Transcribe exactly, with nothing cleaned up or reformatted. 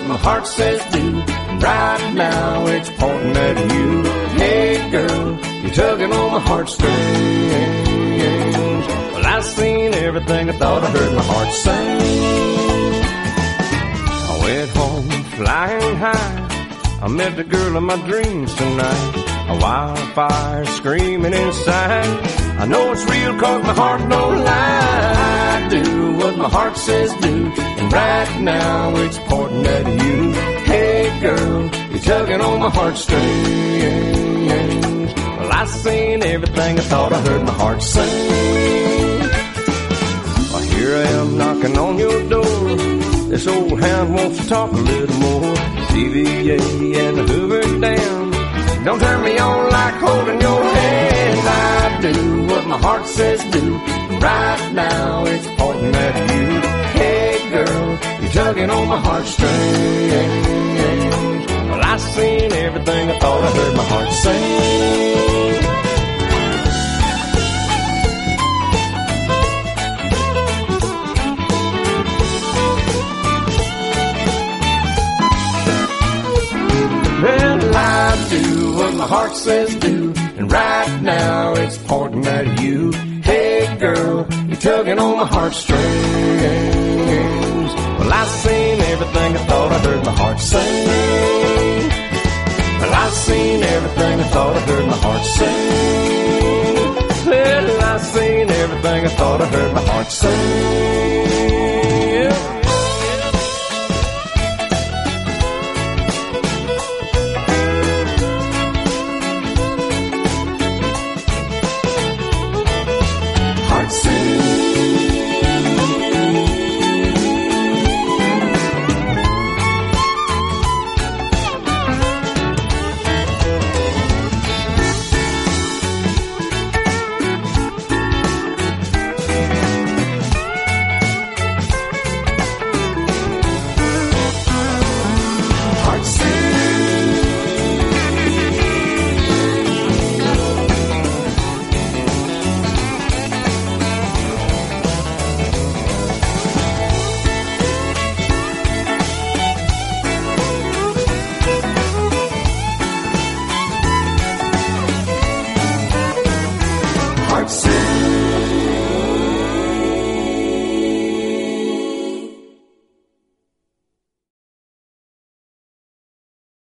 my heart says do. And right now it's pointing at you. Hey girl, you're tugging on my heartstrings. Well, I seen everything I thought I heard my heart sing. I went home flying high. I met the girl of my dreams tonight. A wildfire screaming inside. I know it's real cause my heart don't lie. I do what my heart says do. And right now it's pointing at you. Hey girl, you're tugging on my heartstrings. Well, I seen everything I thought I heard my heart sing. Well, here I am knocking on your door. This old hound wants to talk a little more. T V A and the Hoover Dam don't turn me on like holding your hand. I do what my heart says do. Right now it's pointing at you. Hey girl, you're tugging on my heartstrings. Well, I seen everything I thought I heard my heart sing. Well, I do what my heart says do. And right now it's pointing at you. Hey girl, you're tugging on my heartstrings. Well, I seen everything I thought I heard my heart sing. Well, I seen everything I thought I heard my heart sing. Well, I seen everything I thought I heard my heart sing.